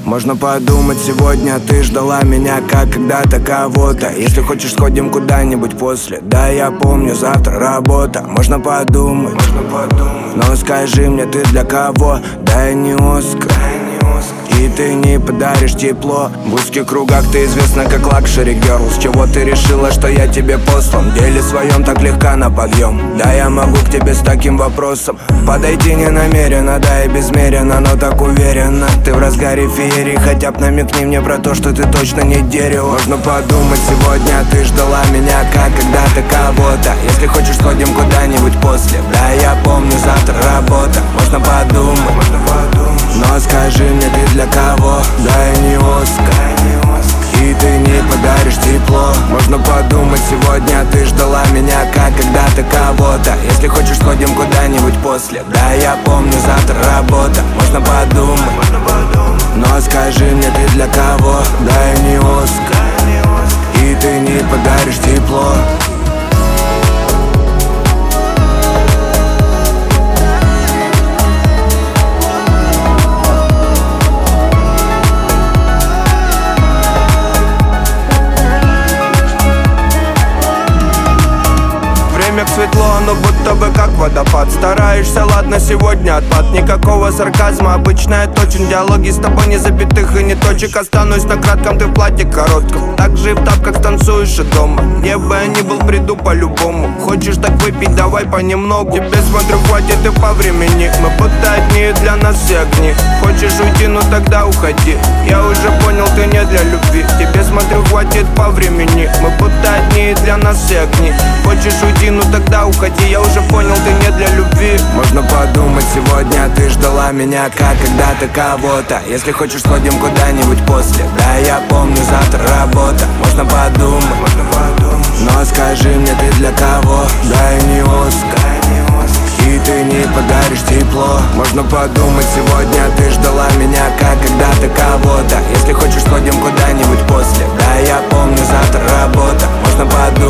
Можно подумать, сегодня ты ждала меня, как когда-то кого-то. Если хочешь, сходим куда-нибудь после. Да, я помню, завтра работа. Можно подумать, но скажи мне, ты для кого? Да, я не Оскар, и ты не подаришь тепло. В узких кругах ты известна как лакшери герл. С чего ты решила, что я тебе послан? В деле своем так легка на подъем. Да, я могу к тебе с таким вопросом подойти не намеренно, да и безмеренно, но так уверенно. Ты в разгаре феерии, хотя б намекни мне про то, что ты точно не дерево. Можно подумать, сегодня ты ждала меня, как когда-то кого-то. Если хочешь, сходим куда-нибудь после. Да, я помню, завтра работа. Можно подумать, но скажи мне, ты для кого? Да, я не Оскар, и ты не подаришь тепло. Можно подумать, сегодня ты ждала меня, как когда-то кого-то. Если хочешь, сходим куда-нибудь после. Да, я помню, завтра работа. Можно подумать, но скажи мне, ты для кого? Да, я не Оскар, и ты не подаришь тепло. Светло, но будто бы как водопад. Стараешься, ладно, сегодня отпад. Никакого сарказма, обычно я точен. Диалоги с тобой не запятых и не точек. Останусь на кратком, ты в платье коротком. Так же и в тапках танцуешь и дома. Где бы я ни был, приду по-любому. Хочешь так выпить, давай понемногу. Тебе смотрю, хватит и по времени. Мы будто одни, для нас все огни. Хочешь уйти, ну тогда уходи. Я уже понял, ты не для любви. Тебе смотрю, хватит по времени. Мы будто одни, для нас все огни. Хочешь уйти, ну тогда уходи, я уже понял, ты не для любви. Можно подумать, сегодня ты ждала меня, как когда-то кого-то. Если хочешь, сходим куда-нибудь после. Да, я помню, завтра работа. Можно подумать, но скажи мне, ты для кого? Да, я не Оскар, и ты не подаришь тепло. Можно подумать, сегодня ты ждала меня, как когда-то кого-то. Если хочешь, сходим куда-нибудь после. Да, я помню, завтра работа. Можно подумать,